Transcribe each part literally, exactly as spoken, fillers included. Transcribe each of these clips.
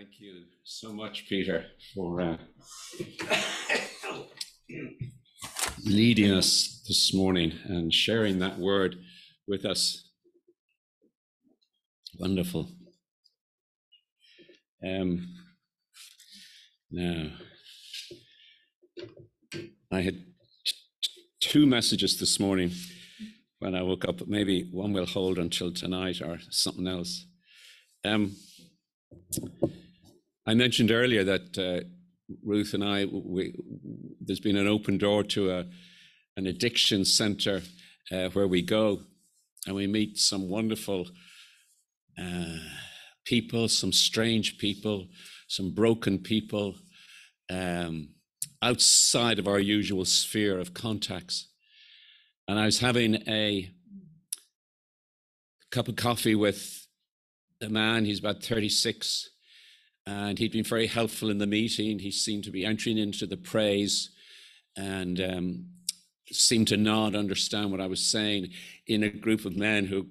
Thank you so much, Peter, for uh, leading us this morning and sharing that word with us. Wonderful. Um, now, I had t- two messages this morning when I woke up, but maybe one will hold until tonight or something else. Um, I mentioned earlier that uh, Ruth and I, we, there's been an open door to a, an addiction center uh, where we go and we meet some wonderful uh, people, some strange people, some broken people um, outside of our usual sphere of contacts. And I was having a cup of coffee with a man, he's about thirty-six, and he'd been very helpful in the meeting. He seemed to be entering into the praise and um, seemed to not understand what I was saying in a group of men who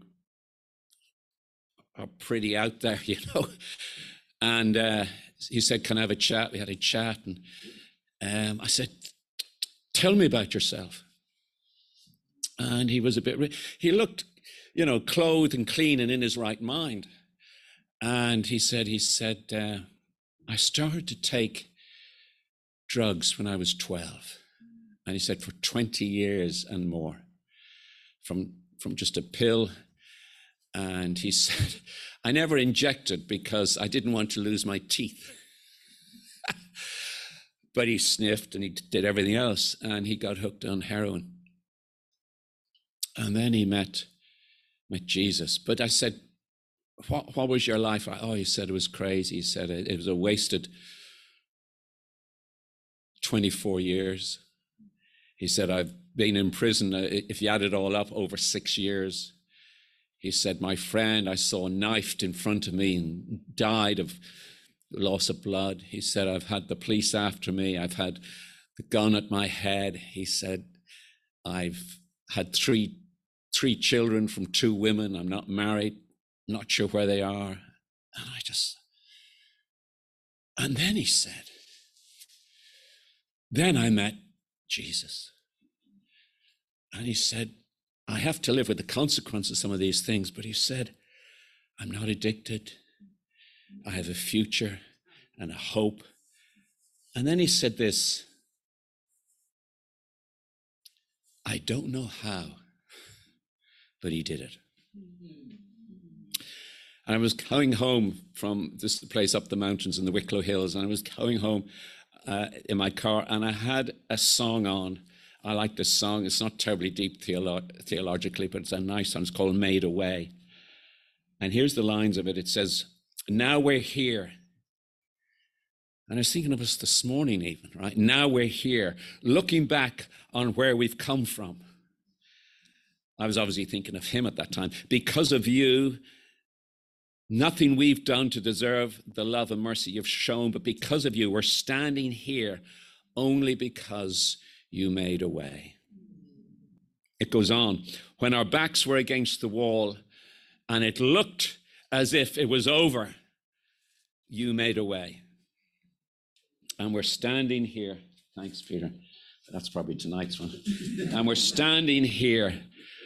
are pretty out there, you know. And uh, he said, can I have a chat? We had a chat. And um, I said, tell me about yourself. And he was a bit, he looked, you know, clothed and clean and in his right mind. And he said, he said, uh, I started to take drugs when I was twelve. And he said, for twenty years and more, from, from just a pill. And he said, I never injected because I didn't want to lose my teeth. But he sniffed and he did everything else. And he got hooked on heroin. And then he met, met Jesus. But I said, What, what was your life? Oh, he said it was crazy. He said it, it was a wasted twenty-four years. He said, I've been in prison, if you add it all up, over six years. He said, my friend I saw knifed in front of me and died of loss of blood. He said, I've had the police after me. I've had the gun at my head. He said, I've had three, three children from two women. I'm not married. Not sure where they are. And I just, and then he said, then I met Jesus. And he said, I have to live with the consequences of some of these things, but he said, I'm not addicted. I have a future and a hope. And then he said this, I don't know how, but he did it. And I was going home from this place up the mountains in the Wicklow Hills, and I was going home uh, in my car, and I had a song on. I like this song. It's not terribly deep theolo- theologically, but it's a nice song. It's called Made Away. And here's the lines of it. It says, now we're here. And I was thinking of us this morning even, right? Now we're here, looking back on where we've come from. I was obviously thinking of him at that time. Because of you, nothing we've done to deserve the love and mercy you've shown, but because of you, we're standing here only because you made a way. It goes on. When our backs were against the wall and it looked as if it was over, you made a way. And we're standing here. Thanks, Peter. That's probably tonight's one. And we're standing here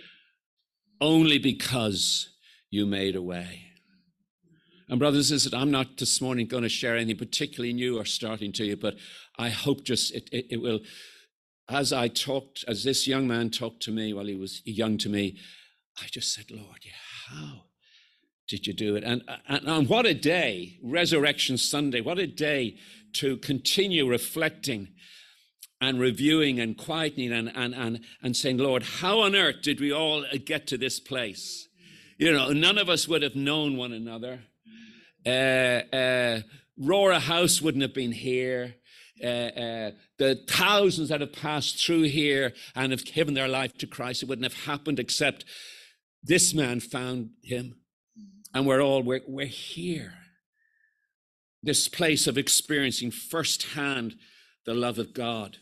only because you made a way. And brothers and sisters, I'm not this morning going to share anything particularly new or starting to you, but I hope just it, it, it will, as I talked, as this young man talked to me while he was young to me, I just said, Lord, yeah, how did you do it? And, and, and what a day, Resurrection Sunday, what a day to continue reflecting and reviewing and quietening and, and, and, and saying, Lord, how on earth did we all get to this place? You know, none of us would have known one another. Uh, uh, Rora House wouldn't have been here. Uh, uh, the thousands that have passed through here and have given their life to Christ, it wouldn't have happened except this man found him. And we're all, we're, we're here. This place of experiencing firsthand the love of God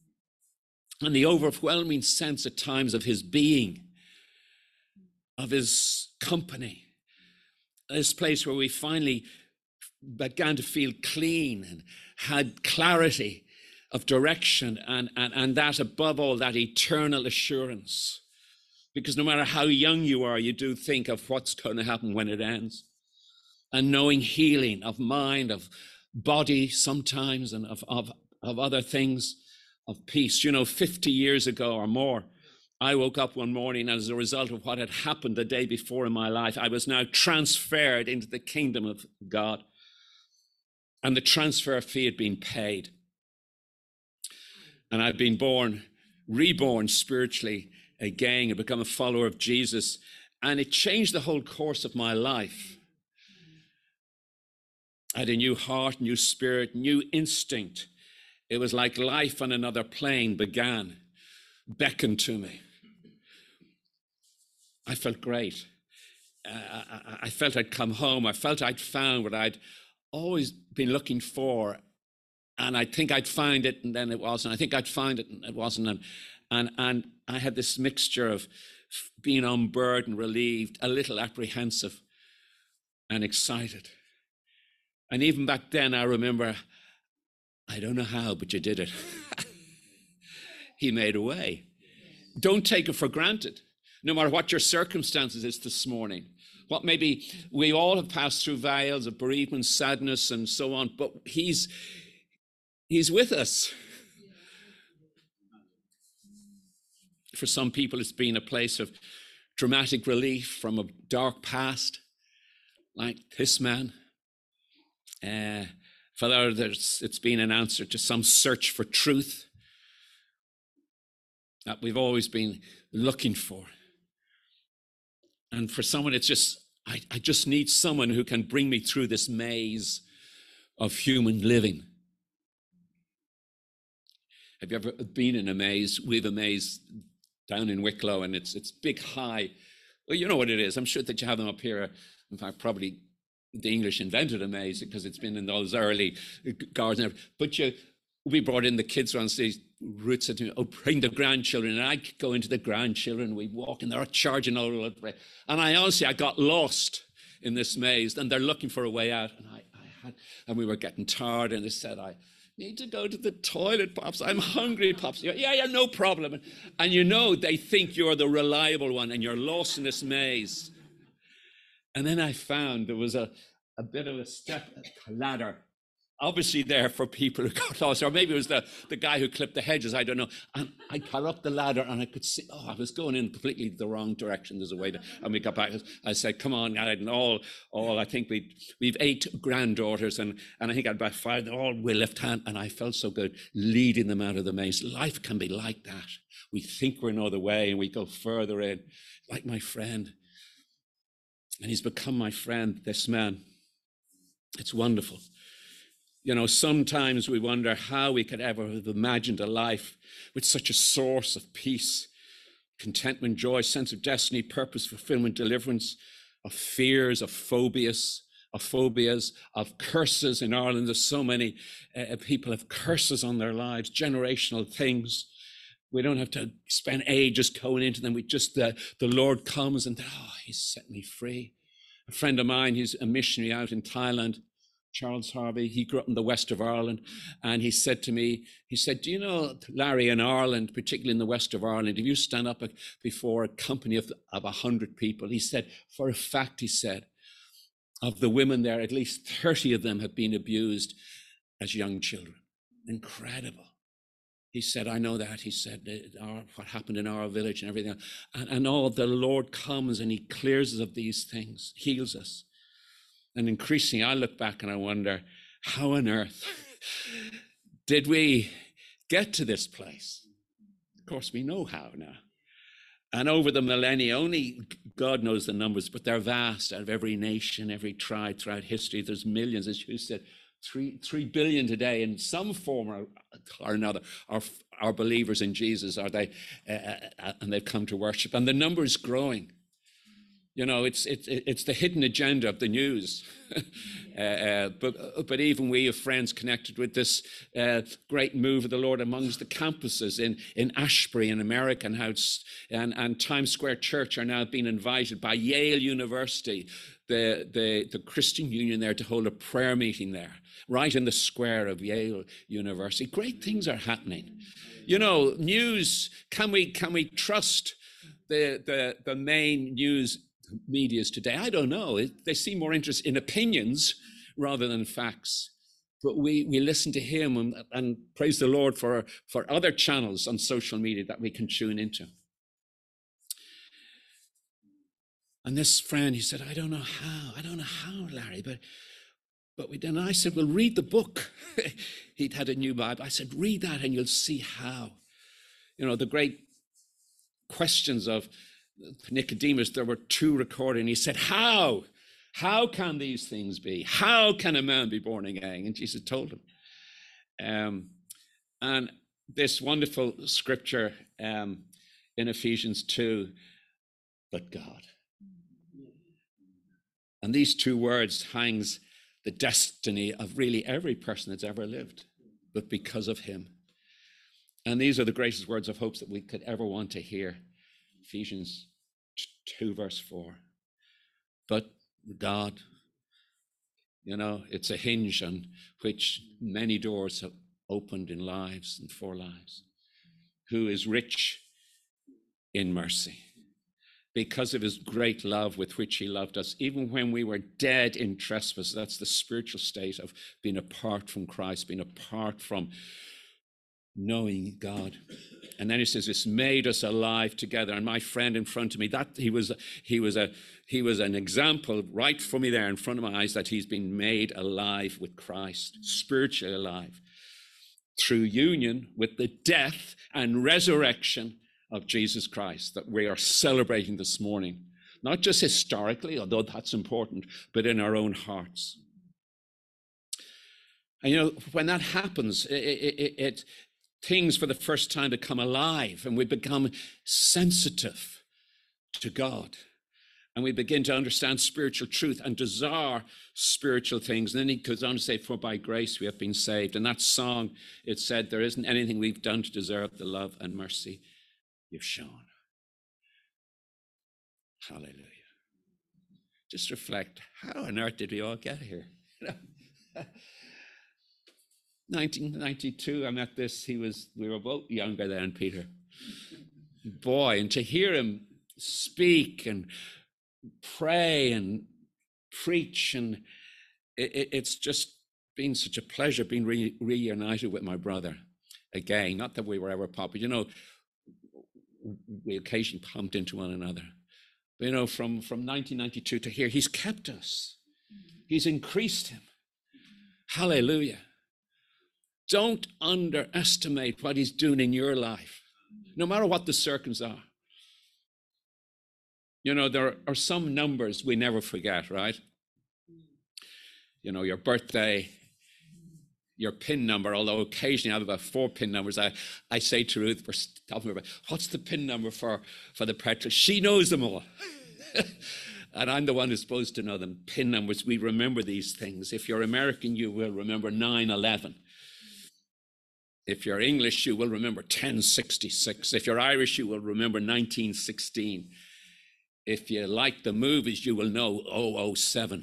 and the overwhelming sense at times of his being, of his company. This place where we finally began to feel clean and had clarity of direction, and, and, and that above all, that eternal assurance. Because no matter how young you are, you do think of what's going to happen when it ends. And knowing healing of mind, of body sometimes, and of, of, of other things, of peace. You know, fifty years ago or more, I woke up one morning, and as a result of what had happened the day before in my life, I was now transferred into the kingdom of God. And the transfer fee had been paid. And I'd been born, reborn spiritually again, and become a follower of Jesus. And it changed the whole course of my life. I had a new heart, new spirit, new instinct. It was like life on another plane began, beckoned to me. I felt great. Uh, I, I felt I'd come home. I felt I'd found what I'd always been looking for. And I think I'd find it, and then it wasn't. I think I'd find it, and it wasn't. And, and, and I had this mixture of being unburdened, relieved, a little apprehensive, and excited. And even back then, I remember, I don't know how, but you did it. He made a way. Don't take it for granted, no matter what your circumstances is this morning. What maybe we all have passed through vales of bereavement, sadness, and so on, but he's, he's with us. For some people, it's been a place of dramatic relief from a dark past, like this man. Uh, for others, it's been an answer to some search for truth that we've always been looking for. And for someone, it's just, I, I just need someone who can bring me through this maze of human living. Have you ever been in a maze? We have a maze down in Wicklow, and it's it's big, high. Well, you know what it is. I'm sure that you have them up here. In fact, probably the English invented a maze because it's been in those early gardens. But you, we brought in the kids around these Ruth said to me, oh, bring the grandchildren. And I'd go into the grandchildren. We'd walk, and they're charging all over the place. And I honestly, I got lost in this maze, and they're looking for a way out. And I, I had, and we were getting tired, and they said, I need to go to the toilet, Pops. I'm hungry, Pops. Yeah, yeah, no problem. And, and you know, they think you're the reliable one, and you're lost in this maze. And then I found there was a, a bit of a step, a ladder, obviously there for people who got lost, or maybe it was the, the guy who clipped the hedges, I don't know. And I got up the ladder, and I could see, oh, I was going in completely the wrong direction. There's a way to, and we got back. I said, come on, and all, all, I think we we've eight granddaughters, and, and I think I'd about five, they're all with left hand, and I felt so good leading them out of the maze. Life can be like that. We think we know the way, and we go further in, like my friend. And he's become my friend, this man. It's wonderful. You know, sometimes we wonder how we could ever have imagined a life with such a source of peace, contentment, joy, sense of destiny, purpose, fulfillment, deliverance, of fears, of phobias, of phobias, of curses. In Ireland, there's so many uh, people have curses on their lives, generational things. We don't have to spend ages going into them. We just, uh, the Lord comes and, oh, he's set me free. A friend of mine, he's a missionary out in Thailand, Charles Harvey, he grew up in the west of Ireland, and he said to me, he said, do you know, Larry, in Ireland, particularly in the west of Ireland, if you stand up before a company of of a hundred people, he said, for a fact, he said, of the women there, at least thirty of them have been abused as young children. Incredible. He said, I know that. He said, our, what happened in our village and everything. And, and all, the Lord comes and he clears us of these things, heals us. And increasingly, I look back and I wonder, how on earth did we get to this place? Of course, we know how now. And over the millennia, only God knows the numbers, but they're vast. Out of every nation, every tribe throughout history, there's millions, as you said, three three billion today in some form or, or another are, are believers in Jesus, are they? Uh, uh, and they've come to worship. And the number is growing. You know, it's it's it's the hidden agenda of the news. uh, uh, but but even we have friends connected with this uh, great move of the Lord amongst the campuses in, in Ashbury in America, and how it's, and, and Times Square Church are now being invited by Yale University, the, the, the Christian Union there to hold a prayer meeting there, right in the square of Yale University. Great things are happening. You know, news, can we can we trust the, the, the main news medias today? I don't know. It, they seem more interested in opinions rather than facts. But we, we listen to him and, and praise the Lord for, for other channels on social media that we can tune into. And this friend, he said, I don't know how, I don't know how, Larry, but but we then I said, well, read the book. He'd had a new Bible. I said, read that and you'll see how. You know, the great questions of Nicodemus, there were two recorded, and he said, how? How can these things be? How can a man be born again? And Jesus told him. Um, and this wonderful scripture um, in Ephesians two, but God. And these two words hangs the destiny of really every person that's ever lived, but because of him. And these are the greatest words of hope that we could ever want to hear. Ephesians two, verse four. But God, you know, it's a hinge on which many doors have opened in lives and for lives, who is rich in mercy, because of his great love with which he loved us, even when we were dead in trespass. That's the spiritual state of being apart from Christ, being apart from knowing God. And then he says, it's made us alive together. And my friend in front of me, that he was, he was a, he was an example right for me there in front of my eyes that he's been made alive with Christ, spiritually alive, through union with the death and resurrection of Jesus Christ that we are celebrating this morning, not just historically, although that's important, but in our own hearts. And you know, when that happens, it, it, it things for the first time become alive, and we become sensitive to God, and we begin to understand spiritual truth and desire spiritual things. And then he goes on to say, for by grace we have been saved. And that song, it said, there isn't anything we've done to deserve the love and mercy you've shown. Hallelujah. Just reflect, how on earth did we all get here? nineteen ninety-two, I met this, he was, we were both younger than Peter. Boy, and to hear him speak and pray and preach, and it, it, it's just been such a pleasure being re, reunited with my brother again. Not that we were ever popular, you know, we occasionally bumped into one another. But, you know, from, from nineteen ninety-two to here, he's kept us. He's increased him. Hallelujah. Don't underestimate what he's doing in your life, no matter what the circumstances are. You know, there are some numbers we never forget, right? You know, your birthday, your PIN number, although occasionally I have about four PIN numbers. I, I say to Ruth, we're talking about, what's the PIN number for, for the petrol? She knows them all. And I'm the one who's supposed to know them. PIN numbers, we remember these things. If you're American, you will remember nine eleven. If you're English, you will remember ten sixty-six. If you're Irish, you will remember nineteen sixteen. If you like the movies, you will know oh oh seven.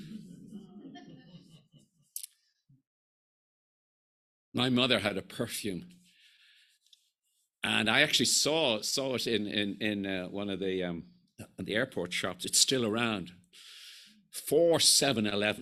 My mother had a perfume, and I actually saw saw it in in in uh, one of the um, the airport shops. It's still around. four seven eleven.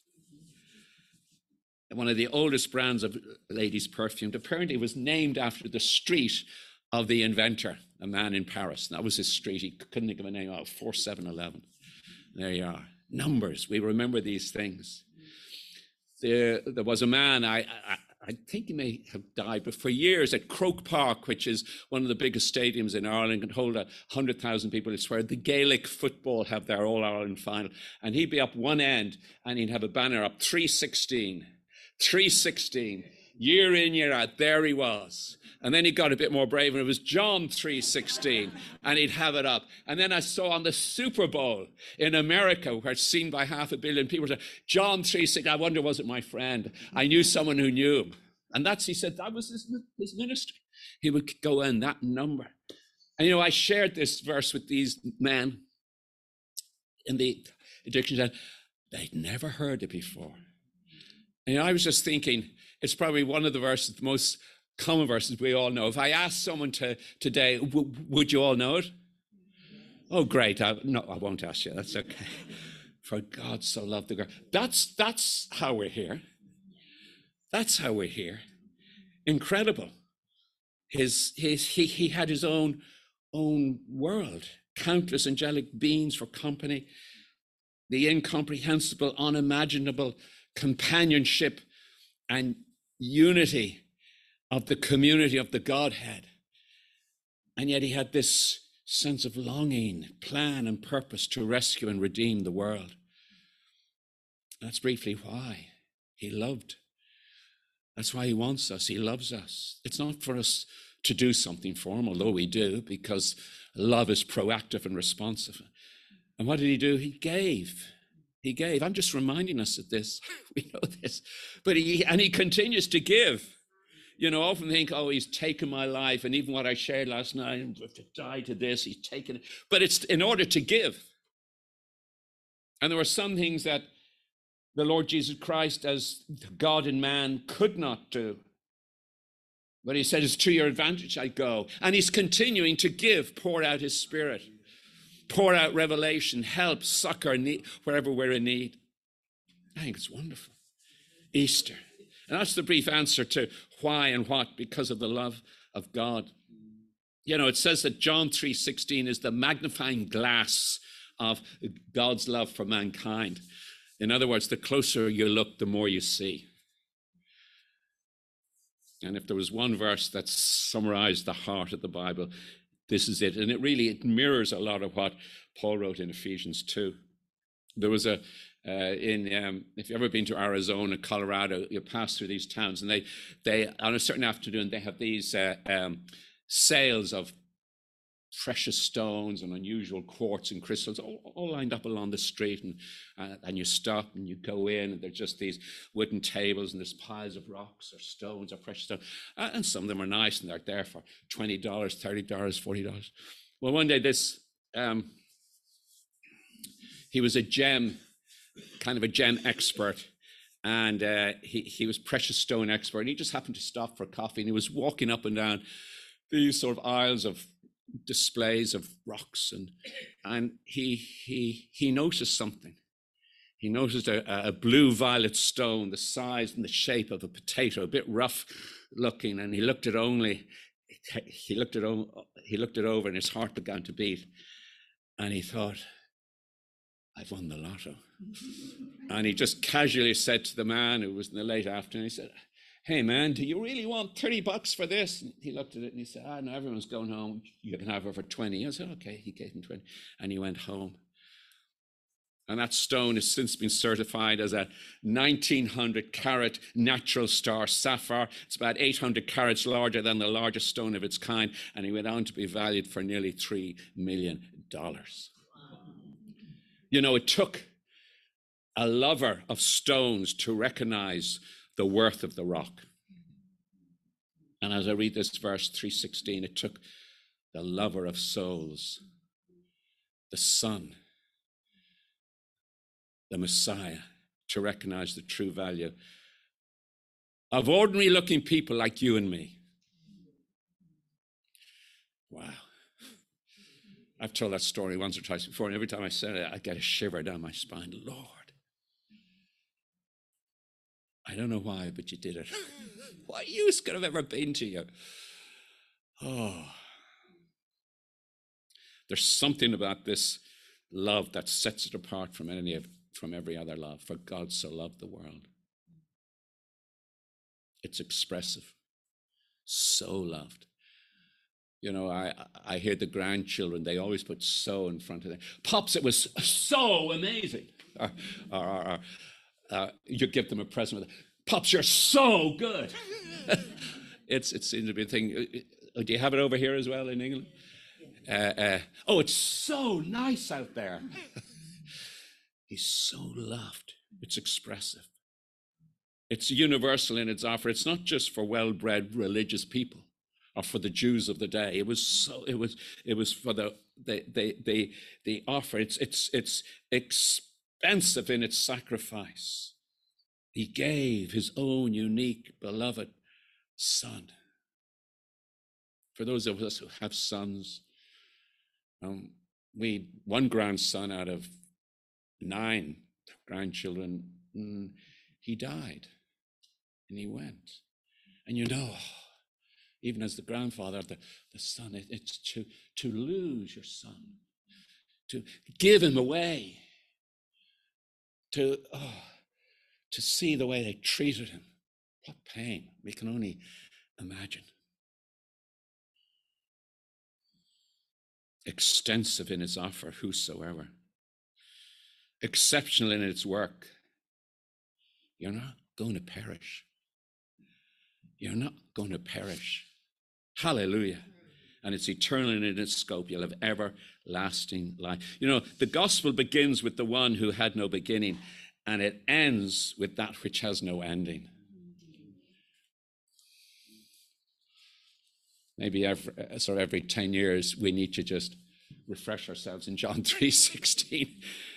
One of the oldest brands of ladies' perfume. Apparently, it was named after the street of the inventor, a man in Paris. That was his street. He couldn't think of a name. Oh, four seven eleven. There you are. Numbers. We remember these things. There, there was a man, I, I, I think he may have died, but for years at Croke Park, which is one of the biggest stadiums in Ireland, can hold a hundred thousand people. It's where the Gaelic football have their All-Ireland final. And he'd be up one end, and he'd have a banner up, three sixteen. three sixteen, year in, year out, there he was. And then he got a bit more brave, and it was John three sixteen, and he'd have it up. And then I saw on the Super Bowl in America, where it's seen by half a billion people, said, John three sixteen, I wonder, was it my friend? I knew someone who knew him. And that's, he said, that was his, his ministry. He would go in that number. And, you know, I shared this verse with these men in the addiction, said they'd never heard it before. And I was just thinking, it's probably one of the verses, the most common verses we all know. If I ask someone to today, w- would you all know it? Oh, great. I, no, I won't ask you. That's okay. For God so loved the world. That's, that's how we're here. That's how we're here. Incredible. His, his, he, he had his own, own world. Countless angelic beings for company. The incomprehensible, unimaginable companionship and unity of the community of the Godhead. And yet he had this sense of longing, plan and purpose to rescue and redeem the world. That's briefly why he loved. That's why he wants us. He loves us. It's not for us to do something for him, although we do, because love is proactive and responsive. And what did he do? He gave. He gave. I'm just reminding us of this. We know this. But he, and he continues to give. You know, I often think, oh, he's taken my life. And even what I shared last night, I have to die to this, he's taken it. But it's in order to give. And there were some things that the Lord Jesus Christ, as God and man, could not do. But he said, it's to your advantage I go. And he's continuing to give, pour out his Spirit, pour out revelation, help, succor, need, wherever we're in need. I think it's wonderful. Easter. And that's the brief answer to why and what, because of the love of God. You know, it says that John three sixteen is the magnifying glass of God's love for mankind. In other words, the closer you look, the more you see. And if there was one verse that summarized the heart of the Bible, this is it. And it really, it mirrors a lot of what Paul wrote in Ephesians two. There was a, uh, in, um, if you've ever been to Arizona, Colorado, you pass through these towns and they, they on a certain afternoon, they have these uh, um, sales of precious stones and unusual quartz and crystals all, all lined up along the street, and uh, and you stop and you go in and there's just these wooden tables and there's piles of rocks or stones or precious stones, uh, and some of them are nice and they're there for twenty dollars, thirty dollars, forty dollars. Well, one day this um, he was a gem, kind of a gem expert, and uh, he he was precious stone expert, and he just happened to stop for coffee, and he was walking up and down these sort of aisles of displays of rocks, and and he he he noticed something. He noticed a, a blue violet stone, the size and the shape of a potato, a bit rough looking, and he looked at only he looked at he looked it over, and his heart began to beat, and he thought, I've won the lotto. And he just casually said to the man who was in the late afternoon, he said, hey man, do you really want thirty bucks for this? And he looked at it and he said, ah, no, everyone's going home. You can have it for twenty. I said, okay, he gave him twenty. And he went home. And that stone has since been certified as a nineteen hundred carat natural star sapphire. It's about eight hundred carats larger than the largest stone of its kind. And he went on to be valued for nearly three million dollars. You know, it took a lover of stones to recognize the worth of the rock. And as I read this verse three sixteen, it took the lover of souls, the Son, the Messiah, to recognize the true value of ordinary looking people like you and me. Wow. I've told that story once or twice before, and every time I say it, I get a shiver down my spine. Lord, I don't know why, but you did it. What use could have ever been to you? Oh, there's something about this love that sets it apart from any of, from every other love. For God so loved the world. It's expressive. So loved. You know, I I hear the grandchildren, they always put so in front of them. Pops, it was so amazing. Or, or, or, or uh, you give them a present with, Pops, you're so good. it's it seems to be a thing. Do you have it over here as well in England? Uh, uh, oh, it's so nice out there. He's so loved. It's expressive. It's universal in its offer. It's not just for well-bred religious people or for the Jews of the day. It was so. It was. It was for the the the the, the offer. It's it's it's expensive in its sacrifice. He gave his own unique, beloved son. For those of us who have sons, um, we one grandson out of nine grandchildren, mm, he died and he went. And you know, even as the grandfather, the, the son, it, it's to, to lose your son, to give him away, to, oh, to see the way they treated him. What pain. We can only imagine. Extensive in its offer, whosoever. Exceptional in its work. You're not going to perish. You're not going to perish. Hallelujah. And it's eternal in its scope. You'll have everlasting life. You know, the gospel begins with the one who had no beginning, and it ends with that which has no ending. Maybe every, so every ten years, we need to just refresh ourselves in John three sixteen.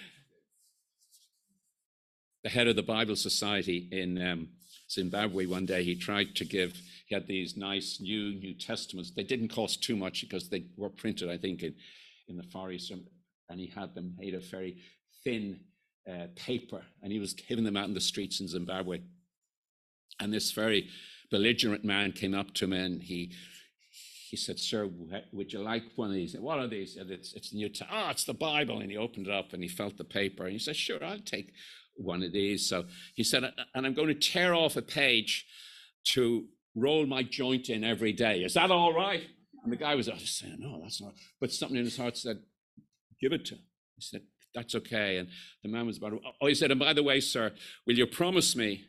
The head of the Bible Society in um, Zimbabwe one day, he tried to give, he had these nice new New Testaments. They didn't cost too much because they were printed, I think, in, in the Far East, and he had them made of very thin uh, paper, and he was giving them out in the streets in Zimbabwe. And this very belligerent man came up to him, and he he said, "Sir, would you like one of these?" "What are these?" And it's it's New Testament. "Oh, it's the Bible." And he opened it up and he felt the paper, and he said, "Sure, I'll take one of these." So he said, "And I'm going to tear off a page to roll my joint in every day. Is that all right?" And the guy was just saying, "No, that's not." But something in his heart said, "Give it to him." He said, "That's okay." And the man was about to, oh, he said, "And by the way, sir, will you promise me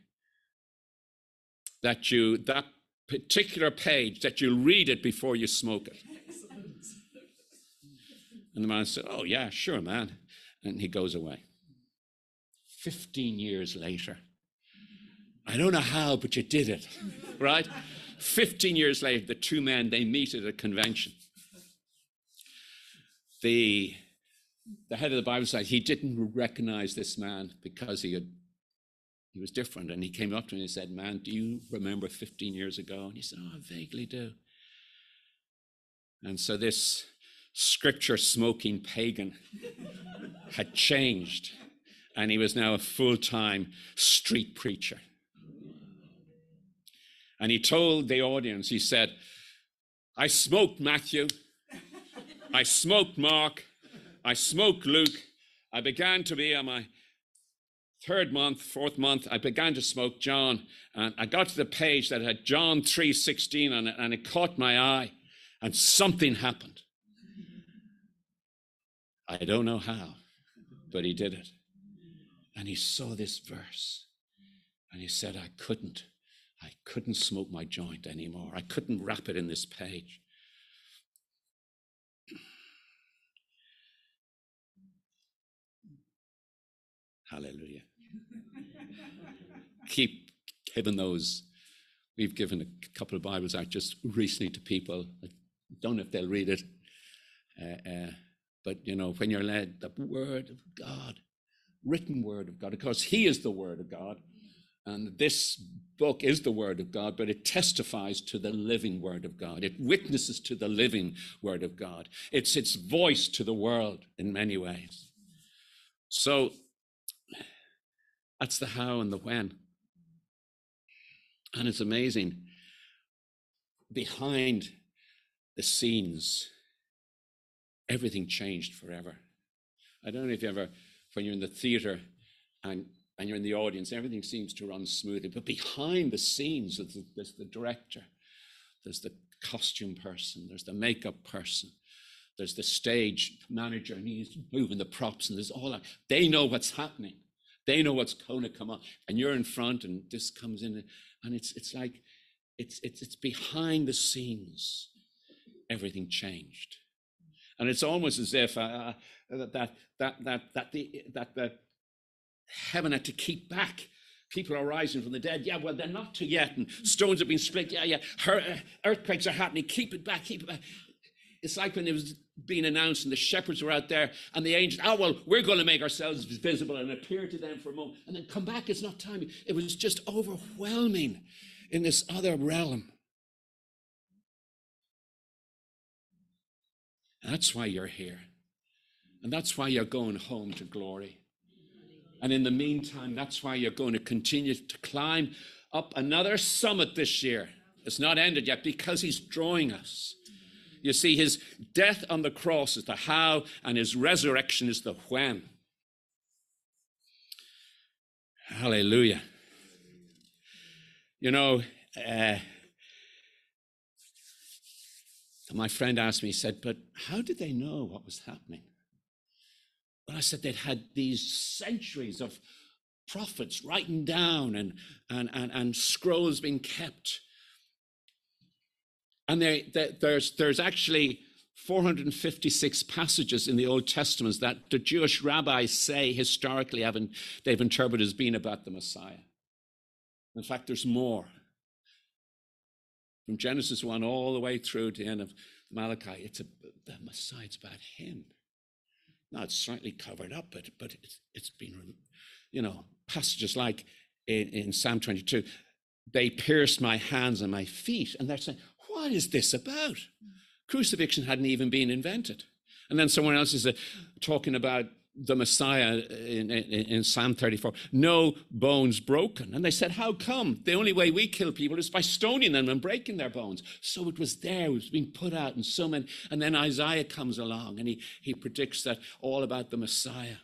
that you, that particular page, that you'll read it before you smoke it?" Excellent. And the man said, "Oh yeah, sure, man." And he goes away. fifteen years later, I don't know how, but you did it, right? fifteen years later, the two men, they meet at a convention. The, the head of the Bible Society, he didn't recognize this man because he had, he was different. And he came up to me and he said, "Man, do you remember fifteen years ago?" And he said, "Oh, I vaguely do." And so this scripture-smoking pagan had changed, and he was now a full-time street preacher. And he told the audience, he said, "I smoked Matthew, I smoked Mark, I smoked Luke. I began to be on my third month, fourth month, I began to smoke John. And I got to the page that had John three sixteen on it, and it caught my eye, and something happened. I don't know how, but he did it. And he saw this verse, and he said, I couldn't. I couldn't smoke my joint anymore. I couldn't wrap it in this page." Hallelujah. Keep giving those. We've given a couple of Bibles out just recently to people. I don't know if they'll read it. Uh, uh, but, you know, when you're led, the word of God, written word of God, of course, he is the word of God. And this book is the word of God, but it testifies to the living word of God. It witnesses to the living word of God. It's its voice to the world in many ways. So that's the how and the when. And it's amazing. Behind the scenes, everything changed forever. I don't know if you ever, when you're in the theater and and you're in the audience, everything seems to run smoothly. But behind the scenes, there's the, there's the director, there's the costume person, there's the makeup person, there's the stage manager, and he's moving the props, and there's all that. They know what's happening. They know what's going to come up. And you're in front, and this comes in, and it's it's like, it's it's it's behind the scenes, everything changed. And it's almost as if uh, that that that that that the that that heaven had to keep back. People are rising from the dead. Yeah, well, they're not to yet. And stones have been split. Yeah, yeah. Her, uh, earthquakes are happening. Keep it back, keep it back. It's like when it was being announced and the shepherds were out there and the angels, oh, well, we're going to make ourselves visible and appear to them for a moment and then come back. It's not time. It was just overwhelming in this other realm. And that's why you're here. And that's why you're going home to glory. And in the meantime, that's why you're going to continue to climb up another summit this year. It's not ended yet because he's drawing us. You see, his death on the cross is the how, and his resurrection is the when. Hallelujah. You know, uh, my friend asked me, he said, but how did they know what was happening? Well, I said they'd had these centuries of prophets writing down and, and, and, and scrolls being kept. And they, they, there's, there's actually four hundred fifty-six passages in the Old Testament that the Jewish rabbis say historically have, they've interpreted as being about the Messiah. In fact, there's more. From Genesis one all the way through to the end of Malachi, it's a, the Messiah, it's about him. Now, it's slightly covered up, but, but it's, it's been, you know, passages like in, in Psalm twenty-two, they pierced my hands and my feet. And they're saying, what is this about? Crucifixion hadn't even been invented. And then someone else is uh, talking about the Messiah in, in, in Psalm thirty-four, no bones broken. And they said, how come? The only way we kill people is by stoning them and breaking their bones. So it was there, it was being put out in so many. And then Isaiah comes along and he, he predicts that all about the Messiah.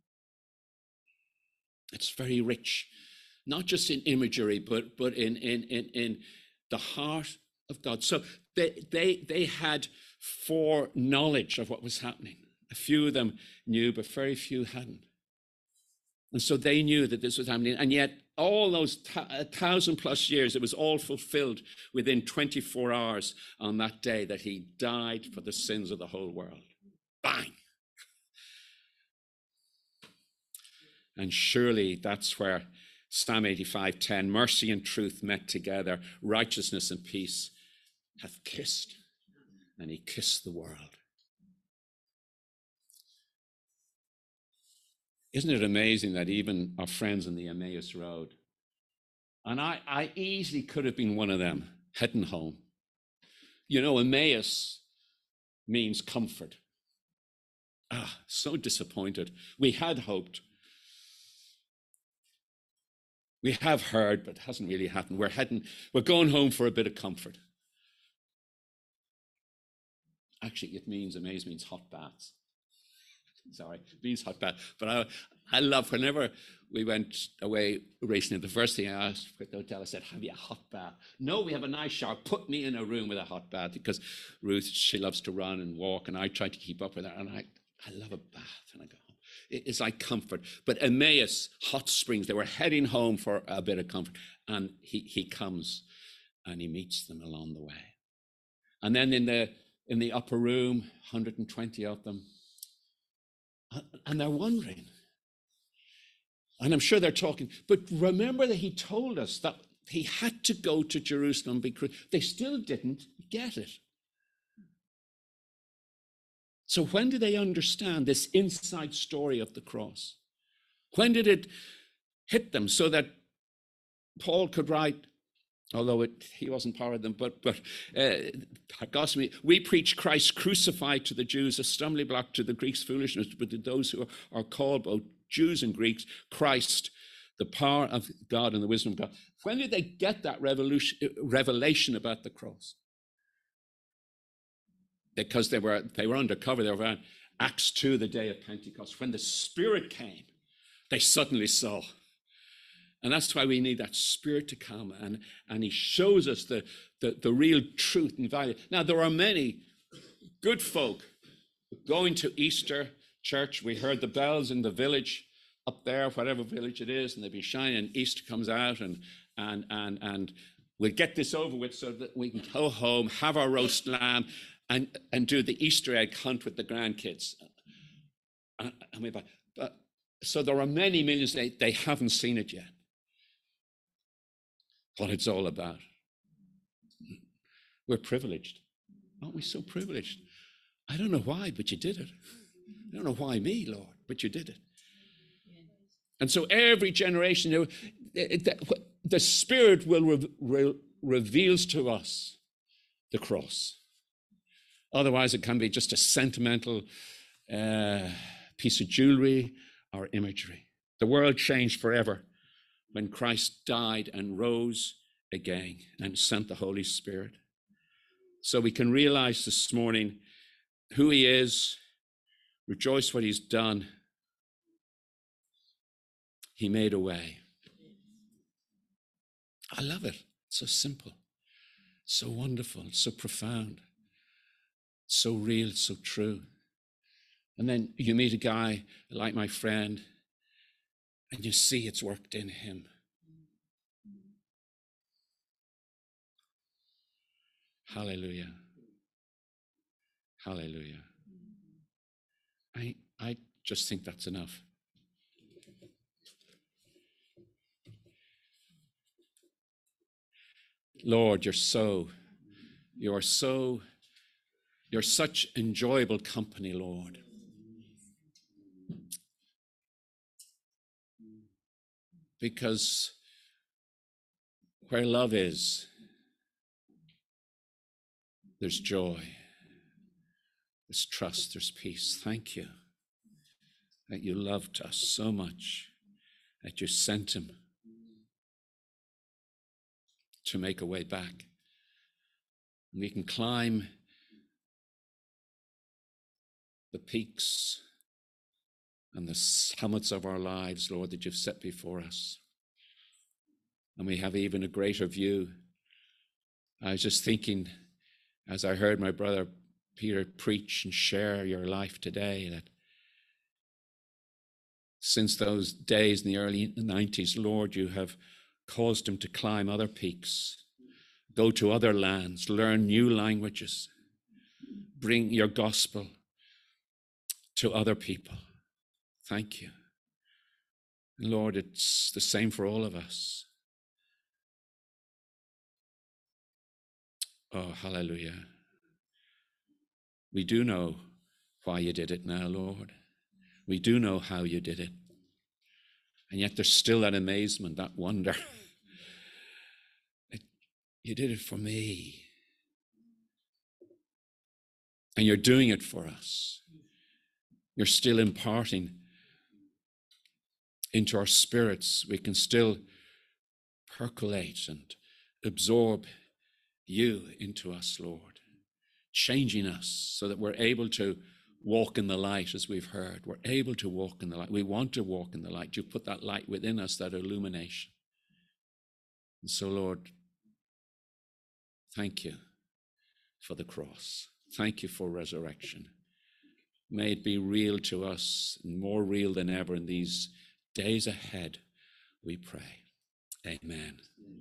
It's very rich, not just in imagery, but, but in, in, in, in the heart of God. So they, they, they had foreknowledge of what was happening. A few of them knew, but very few hadn't. And so they knew that this was happening. And yet all those th- a thousand plus years, it was all fulfilled within twenty-four hours on that day that he died for the sins of the whole world. Bang! And surely that's where Psalm eighty-five ten, mercy and truth met together, righteousness and peace hath kissed. And he kissed the world. Isn't it amazing that even our friends on the Emmaus Road, and I, I easily could have been one of them heading home. You know, Emmaus means comfort. Ah, so disappointed. We had hoped. We have heard, but it hasn't really happened. We're heading, we're going home for a bit of comfort. Actually, it means, Emmaus means hot baths. Sorry, it means hot bath. But I, I love whenever we went away racing, the first thing I asked for the hotel, I said, have you a hot bath? No, we have a nice shower. Put me in a room with a hot bath, because Ruth, she loves to run and walk, and I try to keep up with her. And I, I love a bath when I go home. It, it's like comfort. But Emmaus, hot springs, they were heading home for a bit of comfort. And he, he comes and he meets them along the way. And then in the, in the upper room, one hundred twenty of them, and they're wondering. And I'm sure they're talking, but remember that he told us that he had to go to Jerusalem. Because they still didn't get it. So when did they understand this inside story of the cross? When did it hit them so that Paul could write, although it, he wasn't part of them, but, but uh, gospel, we preach Christ crucified to the Jews, a stumbling block to the Greeks, foolishness, but to those who are, are called both Jews and Greeks, Christ, the power of God and the wisdom of God. When did they get that revolution, revelation about the cross? Because they were, they were undercover. They were around Acts two, the day of Pentecost. When the Spirit came, they suddenly saw. And that's why we need that Spirit to come, and, and he shows us the, the, the real truth and value. Now, there are many good folk going to Easter church. We heard the bells in the village up there, whatever village it is, and they'll be shining, and Easter comes out, and, and, and, and we'll get this over with so that we can go home, have our roast lamb, and, and do the Easter egg hunt with the grandkids. And, and we, but, so there are many millions, they, they haven't seen it yet. What it's all about. We're privileged. Aren't we so privileged? I don't know why, but you did it. I don't know why me, Lord, but you did it. And so every generation, you know, the Spirit will re- re- reveals to us the cross. Otherwise, it can be just a sentimental uh, piece of jewelry or imagery. The world changed forever when Christ died and rose again and sent the Holy Spirit. So we can realize this morning who he is, rejoice what he's done. He made a way. I love it. It's so simple, so wonderful, so profound, so real, so true. And then you meet a guy like my friend, and you see it's worked in him. Hallelujah. Hallelujah. I, I just think that's enough. Lord, you're so, you are so, you're such enjoyable company, Lord. Because where love is, there's joy, there's trust, there's peace. Thank you that you loved us so much, that you sent him to make a way back. And we can climb the peaks and the summits of our lives, Lord, that you've set before us. And we have even a greater view. I was just thinking, as I heard my brother Peter preach and share your life today, that since those days in the early nineties, Lord, you have caused him to climb other peaks, go to other lands, learn new languages, bring your gospel to other people. Thank you. And Lord, it's the same for all of us. Oh, hallelujah. We do know why you did it now, Lord. We do know how you did it. And yet there's still that amazement, that wonder. You did it for me. And you're doing it for us. You're still imparting into our spirits. We can still percolate and absorb you into us, Lord, changing us so that we're able to walk in the light, as we've heard. We're able to walk in the light. We want to walk in the light. You put that light within us, that illumination. And so, Lord, thank you for the cross. Thank you for resurrection. May it be real to us, and more real than ever in these days ahead, we pray. Amen.